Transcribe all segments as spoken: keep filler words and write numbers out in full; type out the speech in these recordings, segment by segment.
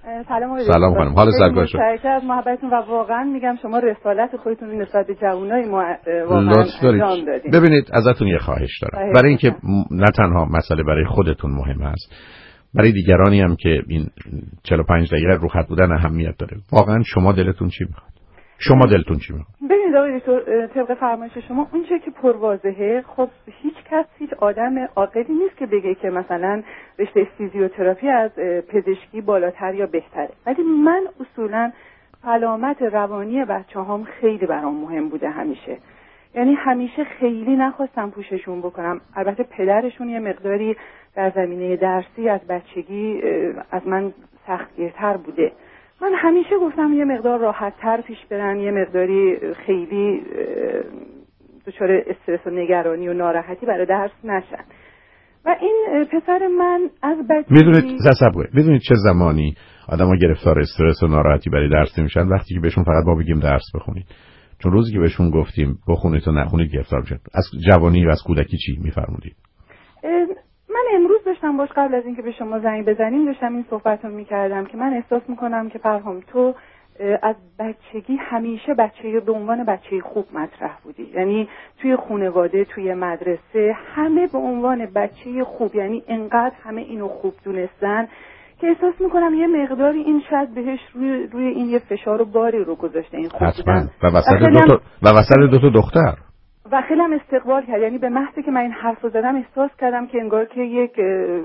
سلام سلام خانم، حال سرکار شد. متشکرم از محبتتون و واقعا میگم شما رسالت خودتون نسبت به جوانای ما واقعا انجام دادین. ببینید ازتون یه خواهش دارم، برای اینکه نه تنها مسئله برای خودتون مهم است، برای دیگرانی هم که این چهل و پنج دقیقه رو خط بودن اهمیت داره. واقعا شما دلتون چی میخواد؟ شما دلتون چی میخواد؟ ببینید آقای دکتر، طبق فرمایش شما اون چیزی که پرواضحه، خب هیچ کس هیچ آدم عاقلی نیست که بگه که مثلا رشته فیزیوتراپی از پزشکی بالاتر یا بهتره. ولی من اصولا سلامت روانی بچه‌هام خیلی برام مهم بوده همیشه. یعنی همیشه خیلی نخواستم پوششون بکنم. البته پدرشون یه مقداری در زمینه درسی از بچگی از من سختگیرتر بوده. من همیشه گفتم یه مقدار راحت‌تر پیش برن، یه مقداری خیلی دچار استرس و نگرانی و ناراحتی برای درس نشن. و این پسر من از بچگی میدونید تصور میدونید چه زمانی آدم‌ها گرفتار استرس و ناراحتی برای درس نمیشن؟ وقتی که بهشون فقط ما بگیم درس بخونید. چون روزی که بهشون گفتیم بخونید و نخونید گرفتار میشن. از جوانی و از کودکی چی میفرمودید؟ من امروز داشتم باش قبل از اینکه به شما زنگ بزنیم داشتم این صحبت رو میکردم که من احساس میکنم که پرهام تو از بچگی همیشه بچه به عنوان بچه خوب مطرح بودی. یعنی توی خانواده، توی مدرسه همه به عنوان بچه خوب، یعنی انقدر همه اینو خوب دونستن که احساس میکنم یه مقداری این شاید بهش روی, روی این یه فشار و باری رو گذاشته این خوب بودن. و وسط دو تا و وسط دو تا دختر و خیلی هم استقبال کرد. یعنی به محضی که من این حرف رو زدم احساس کردم که انگار که یک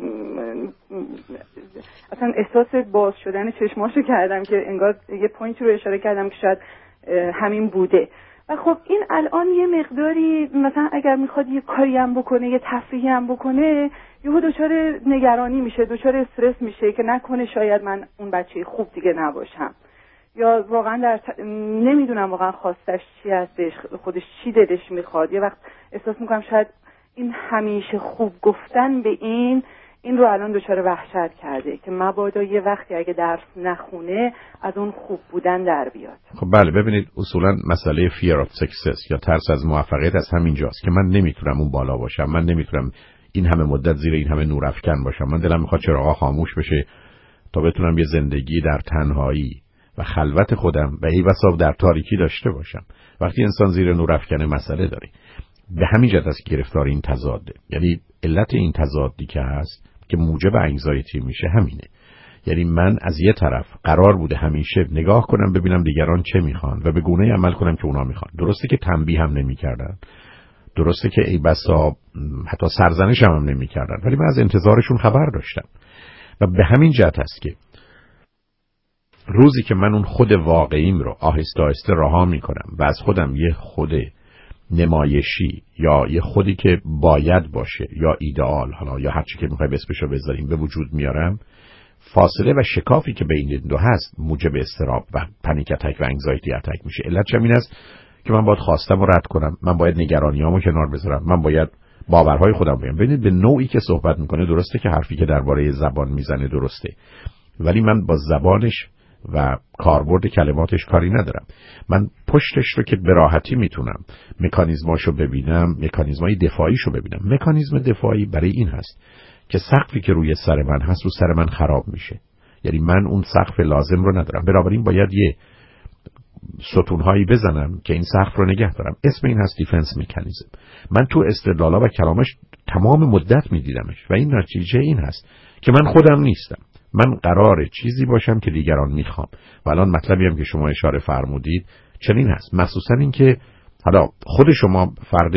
اصلا احساس باز شدن چشماشو کردم که انگار یه پوینتی رو اشاره کردم که شاید همین بوده. و خب این الان یه مقداری مثلا اگر میخواد یه کاری هم بکنه، یه تفریحی هم بکنه، یهو دچار نگرانی میشه، دچار استرس میشه که نکنه شاید من اون بچه خوب دیگه نباشم، یا واقعا در ت... نمیدونم واقعا خواستش چی هستش، خودش چی دلش میخواد. یه وقت احساس میکنم شاید این همیشه خوب گفتن به این این رو الان دچار وحشت کرده که مبادا یه وقتی اگه درس نخونه از اون خوب بودن در بیاد. خب بله، ببینید اصولا مسئله fear of success یا ترس از موفقیت از همین جاست که من نمیتونم اون بالا باشم، من نمیتونم این همه مدت زیر این همه نور افکن باشم، من دلم میخواد چراغا خاموش بشه تا بتونم یه زندگی در تنهایی و خلوت خودم و ای بسا در تاریکی داشته باشم. وقتی انسان زیر نور افکن مسئله داره، به همین جهت است که گرفتار این تضاده. یعنی علت این تضادی که هست که موجب انگزایتی میشه همینه. یعنی من از یه طرف قرار بوده همیشه نگاه کنم ببینم دیگران چه میخوان و به گونه‌ای عمل کنم که اونا میخوان. درسته که تنبیه هم نمیکردن، درسته که ای بسا حتی سرزنش هم, هم نمیکردن، ولی من از انتظارشون خبر داشتم. و به همین جهت است که روزی که من اون خود واقعیم رو آهسته آهسته رها میکنم و از خودم یه خود نمایشی یا یه خودی که باید باشه یا ایدئال، حالا یا هر چی که میخوای اسمشو بذاریم، به وجود میارم، فاصله و شکافی که بین این دو هست موجب اضطراب و پنیک اتک و انگزایتی اتک میشه. علتش این است که من باید خواستم رو رد کنم، من باید نگرانیامو کنار بذارم، من باید باورهای خودم بگم. ببینید به نوعی که صحبت میکنه درسته که حرفی که درباره زبان میزنه درسته، ولی من با زبانش و کاربرد کلماتش کاری ندارم. من پشتش رو که به راحتی میتونم مکانیزماشو ببینم، مکانیزمای دفاعیشو ببینم. مکانیزم دفاعی برای این هست که سقفی که روی سر من هست رو سر من خراب میشه. یعنی من اون سقف لازم رو ندارم، بنابراین باید یه ستونهایی بزنم که این سقف رو نگه دارم. اسم این هست دیفنس مکانیزم. من تو استدلالا و کلامش تمام مدت میدیدمش و این نتیجه این هست که من خودم نیستم. من قراره چیزی باشم که دیگران میخوام. و الان مطلبی هم که شما اشاره فرمودید چنین هست، مخصوصا این که حالا خود شما فرد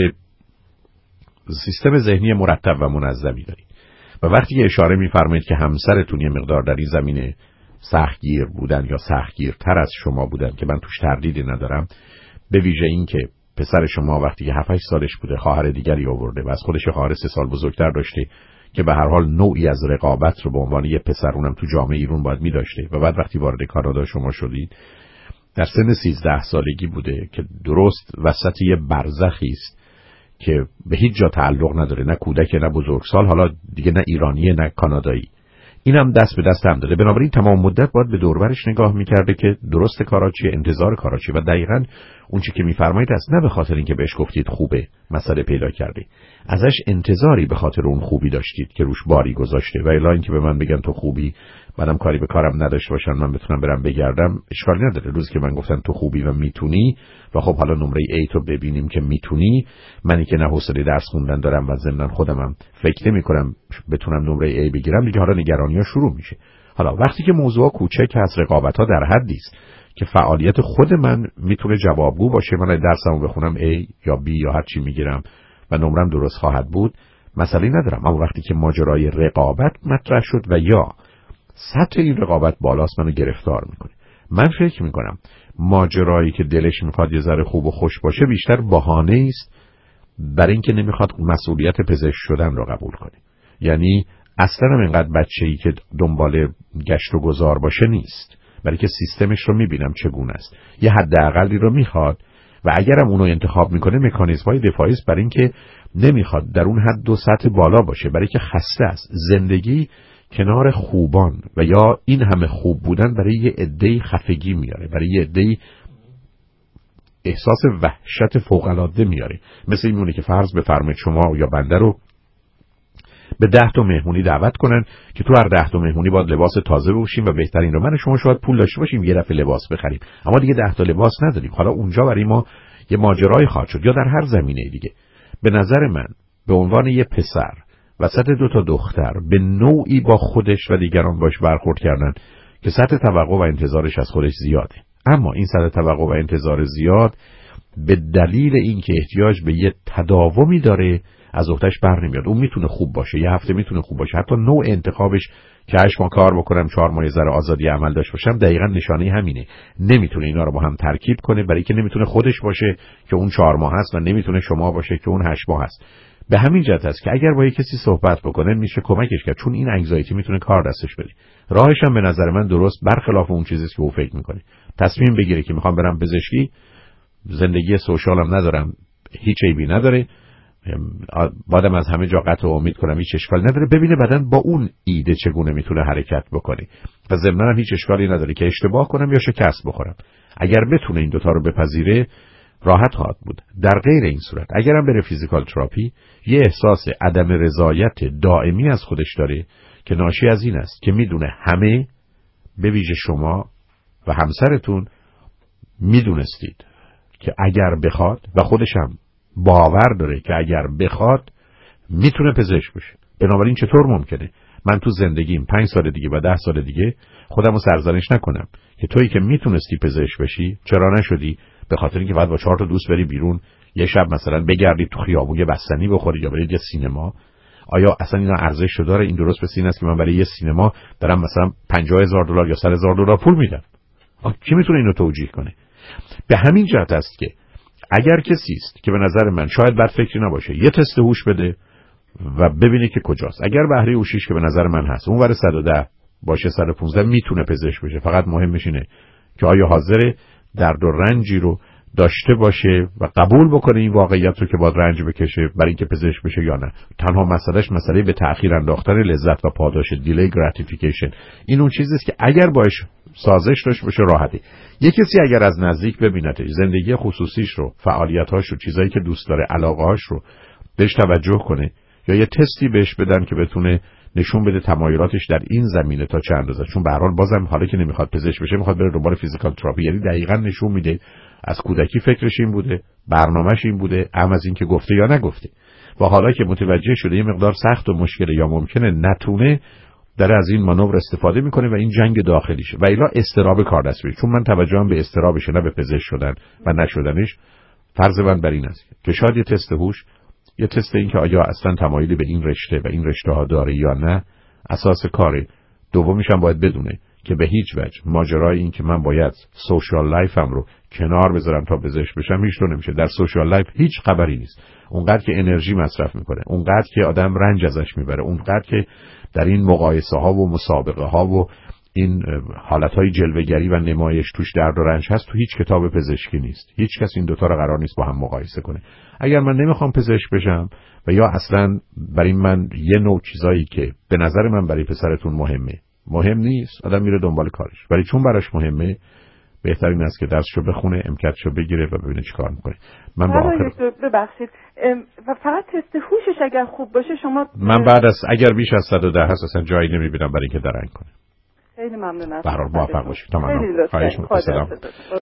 سیستم ذهنی مرتب و منظمی دارید و وقتی که اشاره میفرمایید که همسرتون یه مقدار در این زمینه سختگیر بودن یا سختگیرتر از شما بودن که من توش تردیدی ندارم، به ویژه این که پسر شما وقتی که هفت هشت سالش بوده خواهر دیگری آورده و از خودش خواهر سه سال بزرگتر داشته که به هر حال نوعی از رقابت رو به عنوان یه پسر اونم تو جامعه ایران باید می داشته و بعد وقتی وارد کانادا شما شدید در سن سیزده سالگی بوده که درست وسط یه برزخی است که به هیچ جا تعلق نداره، نه کودک نه بزرگسال، حالا دیگه نه ایرانیه نه کانادایی. اینم دست به دست هم داده. بنابراین تمام مدت باید به دور و برش نگاه می‌کرده که درست کارا چیه، انتظار کارا چیه و دقیقاً اون چیزی که می‌فرمایید است، نه به خاطر اینکه بهش گفتید خوبه مسئله پیدا کرده، ازش انتظاری به خاطر اون خوبی داشتید که روش باری گذاشته و الا اینکه به من بگن تو خوبی منم کاری به کارم نداشته باشن من بتونم برم بگردم، اشکالی نداره. روزی که من گفتم تو خوبی و میتونی و خب حالا نمره A تو ببینیم که میتونی، منی که نه حوصله درس خوندن دارم و ضمن خودمم فکر نمی‌کنم بتونم نمره A بگیرم، دیگه حالا نگرانی‌ها شروع میشه. حالا وقتی که موضوع کوچک هست، رقابت‌ها در حدی است که فعالیت خود من میتونه جوابگو باشه، من درسمو بخونم A یا B یا هر چی میگیرم و نمرم درست خواهد بود، مسئله ندارم. اما وقتی که ماجرای رقابت مطرح شد و یا سطح این رقابت بالاست، منو گرفتار میکنه. من فکر میکنم ماجرایی که دلش میخواد یه ذره خوب و خوش باشه بیشتر بهانه است برای اینکه نمیخواد مسئولیت پزشک شدن رو قبول کنه. یعنی اصلا هم اینقدر بچه‌ای که دنبال گشت و گذار باشه نیست، برای که سیستمش رو میبینم چگونه است، یه حداقلی رو میخواد و اگرم اونو انتخاب میکنه مکانیزم‌های دفاعی است برای اینکه نمیخواد در اون حد و سطح بالا باشه، برای که خسته است. زندگی کنار خوبان و یا این همه خوب بودن برای یه عده‌ای خفگی میاره، برای یه عده‌ای احساس وحشت فوق‌العاده میاره. مثل این مونه که فرض بفرمایید شما یا بنده رو به ده تا مهمونی دعوت کنن که تو هر ده تا مهمونی باید لباس تازه بپوشیم و بهترین رو من شما شاید پول داشته باشیم یه دفعه لباس بخریم، اما دیگه ده تا لباس نداریم. حالا اونجا برای ما یه ماجرای خواهد شد. یا در هر زمینه دیگه به نظر من به عنوان یه پسر وسط دو تا دختر به نوعی با خودش و دیگران باش برخورد کردن که سطح توقع و انتظارش از خودش زیاده. اما این سطح توقع و انتظار زیاد به دلیل اینکه احتیاج به یه تداومی داره از اختش بر نمیاد. اون میتونه خوب باشه، یه هفته میتونه خوب باشه، حتی نوع انتخابش که هشت ماه کار بکنم چهار ماه ذره آزادی عمل داشته باشم دقیقاً نشانه همینه. نمیتونه اینا رو با هم ترکیب کنه، برای که نمیتونه خودش باشه که اون چهار ماه هست و نمیتونه شما باشه که اون هشت ماه هست. به همین جهت است که اگر با یک کسی صحبت بکنه میشه کمکش کرد، چون این انگزایتی میتونه کار دستش بده. راهش هم به نظر من درست برخلاف اون چیزی که او فکر میکنه. تصمیم بگیره که میخوام برم پزشکی، زندگی سوشالم ندارم، هیچ عیبی نداره، بعدم از همه جا قطع امید کنم هیچ اشکالی نداره، ببینه بعدن با اون ایده چگونه میتونه حرکت بکنه و ضمناً هیچ اشکالی نداره که اشتباه کنم یا شکست بخورم. اگر بتونه این دوتا رو بپذیره راحت خواهد بود. در غیر این صورت اگرم بره فیزیکال تراپی یه احساس عدم رضایت دائمی از خودش داره که ناشی از این است که میدونه همه به ویژه شما و همسرتون میدونستید که اگر بخواد و خودش هم باور داره که اگر بخواد میتونه پزشک بشه. بنابراین چطور ممکنه من تو زندگیم پنج سال دیگه و ده سال دیگه خودم رو سرزنش نکنم که تویی که میتونستی پزشک بشی چرا نشدی؟ به خاطر اینکه بعد با چهار تا دوست بری بیرون یه شب مثلا بگردید تو خیابون یه بستنی بخورید یا برید یه سینما. آیا اصلا اینا ارزش داره؟ این درست مثل این است که من برای یه سینما دارم مثلا پنجاه هزار دلار یا صد هزار دلار پول میدم. کی میتونه اینو توجیه کنه؟ به همین جهت است که اگر کسی است که به نظر من شاید بد فکری نباشه یه تست هوش بده و ببینه که کجاست. اگر بهره هوشیش که به نظر من هست اون ور صد و ده باشه صد و پانزده میتونه پزشک بشه. فقط مهمش اینه که آیا حاضر درد و رنجی رو داشته باشه و قبول بکنه این واقعیت رو که باید رنج بکشه برای اینکه پزشک بشه یا نه. تنها مسئلهش مسئله به تأخیر انداختن لذت و پاداش، دیلی گراتیفیکیشن. این اون چیزیه که اگر باش سازش داشته باشه راحتی. یک کسی اگر از نزدیک ببینتش، زندگی خصوصیش رو، فعالیت‌هاش رو، چیزایی که دوست داره، علاقه‌هاش رو بهش توجه کنه یا یه تستی بهش بدن که بتونه نشون بده تمایلاتش در این زمینه تا چه اندازه، چون به هر حال بازم حالا که نمیخواد پزشک بشه میخواد بره دنبال فیزیکال تراپی، یعنی دقیقاً نشون میده از کودکی فکرش این بوده، برنامه‌اش این بوده، ام از این که گفته یا نگفته و حالا که متوجه شده یه مقدار سخت و مشکله یا ممکنه نتونه، داره از این مانور استفاده میکنه و این جنگ داخلیشه و الا استراب کار دست میشه. چون من توجهم به استرابش نه به پزشک شدن و نشدنش، فرض من بر این است که شاید یه تست هوش، یه تست این که آیا اصلا تمایلی به این رشته و این رشته ها داره یا نه اساس کاره. دومیش هم باید بدونه که به هیچ وجه ماجرای این که من باید سوشال لایفم رو کنار بذارم تا پزشک بشم هیچ طور نمیشه. در سوشال لایف هیچ خبری نیست. اونقدر که انرژی مصرف میکنه، اونقدر که آدم رنج ازش میبره، اونقدر که در این مقایسه ها و مسابقه ها و این حالت های جلوه‌گری و نمایش توش درد و رنج هست، تو هیچ کتاب پزشکی نیست. هیچ کس این دوتا رو قرار نیست با هم مقایسه کنه. اگر من نمیخوام پزشک بشم و یا اصلا برای من یه نوع چیزایی که به نظر من برای پسرتون مهمه مهم نیست، آدم میره دنبال کارش. ولی چون براش مهمه بهترین است که درسشو بخونه، امکانشو بگیره و ببینه چیکار میکنه. من با آخر ببخشید و فقط تست هوشش اگر خوب باشه شما من بعد از اگر بیش از صد و ده هست اصلا جایی نمیبینم برای اینکه درنگ کنه. خیلی ممنون از به هر حال موفق باشید. خیلی لطفاً. خواهش می‌کنم.